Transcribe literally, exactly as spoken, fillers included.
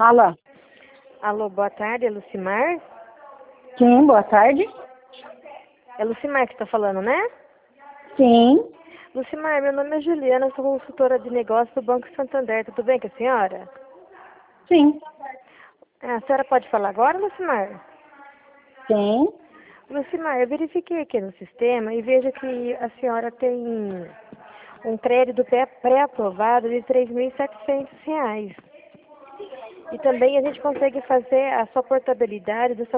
Alô? Alô, boa tarde, é Lucimar? Sim, boa tarde. É Lucimar que está falando, né? Sim, Lucimar, meu nome é Juliana, sou consultora de negócios do Banco Santander. Tudo bem com a senhora? sim, Ah, a senhora pode falar agora, Lucimar? sim. Lucimar, eu verifiquei aqui no sistema e vejo que a senhora tem um crédito pré- pré-aprovado de três mil e setecentos reais. E também a gente consegue fazer a sua portabilidade do seu